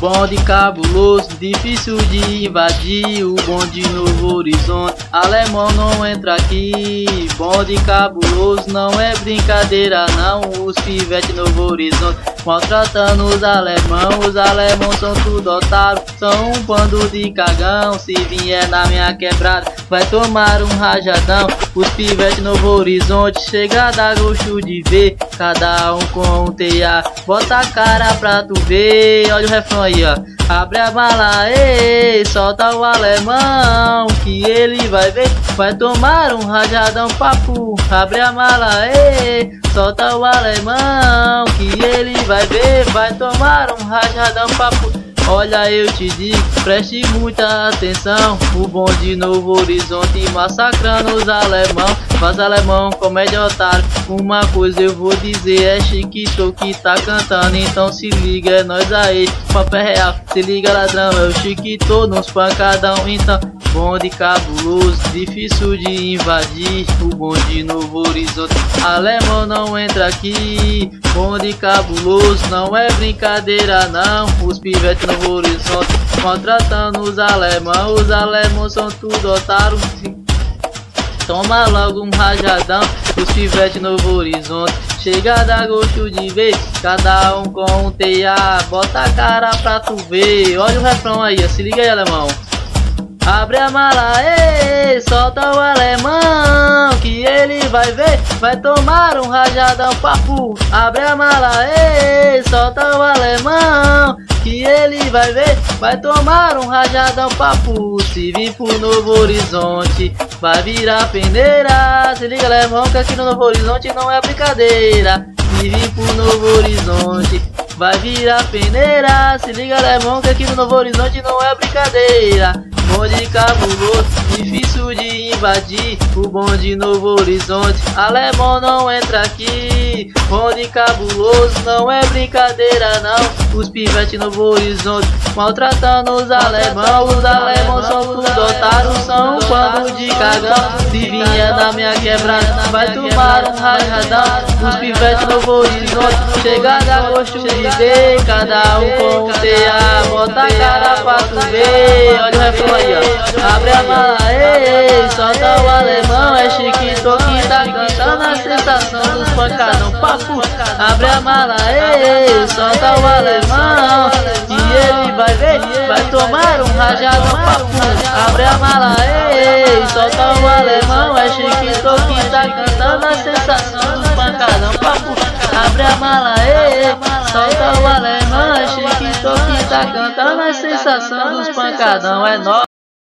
Bonde cabuloso, difícil de invadir. O bonde Novo Horizonte, alemão não entra aqui. Bonde cabuloso, não é brincadeira não. Os pivete Novo Horizonte maltratando os alemãos são tudo otário, são um bando de cagão. Se vier na minha quebrada, vai tomar um rajadão. Os pivete Novo Horizonte, chega dá gosto de ver, cada um com um TA, bota a cara pra tu ver. Olha o refrão aí, ó. Abre a bala, ei, solta o alemão, que ele vai ver, vai tomar um rajadão papo. Abre a mala, ei, solta o alemão, que ele vai ver, vai tomar um rajadão papo. Olha, eu te digo, preste muita atenção. O bonde Novo Horizonte massacrando os alemão. Mas alemão, comédia otário. Uma coisa eu vou dizer, é Chiquito que tá cantando. Então se liga, é nós aí, papo é real. Se liga, ladrão, é o Chiquito nos pancadão. Então, bonde cabuloso, difícil de invadir. O bonde Novo Horizonte, alemão não entra aqui. Bonde cabuloso, não é brincadeira não. Os pivete Novo Horizonte maltratando os alemãos são tudo otários. Toma logo um rajadão. Os pivete Novo Horizonte, chega a dar gosto de ver, cada um com um TA, bota a cara pra tu ver. Olha o refrão aí, se liga aí, alemão. Abre a mala, ei, solta o alemão, que ele vai ver, vai tomar um rajadão papo. Abre a mala, ei, solta o alemão, que ele vai ver, vai tomar um rajadão papo. Se vir pro Novo Horizonte, vai virar peneira. Se liga, alemão, que aqui no Novo Horizonte não é brincadeira. Se vir pro Novo Horizonte, vai virar peneira. Se liga, alemão, que aqui no Novo Horizonte não é brincadeira. Bonde cabuloso, difícil de invadir. O bonde Novo Horizonte, alemão não entra aqui. Bonde cabuloso, não é brincadeira não. Os pivete Novo Horizonte maltratando os alemãos são tudo otários, são um bando de cagão. Se vier na minha quebrada, vai tomar um rajadão. Os pivete Novo Horizonte, chega a dar gosto de ver, cada um com um TA, bota a cara pra tu ver. Olha o refrão aí, ó. Abre a mala, ei, solta o alemão, é Chiquito que tá cantando a sensação dos pancadão papo. Abre a mala, ei, solta o alemão, que ele vai ver, vai tomar um rajadão papo. Abre a mala, ei, solta o alemão, é Chiquito que tá cantando a sensação dos pancadão papo. Abre a mala, ei, solta o alemão, é Chiquito que tá cantando a sensação dos pancadão, é nóis.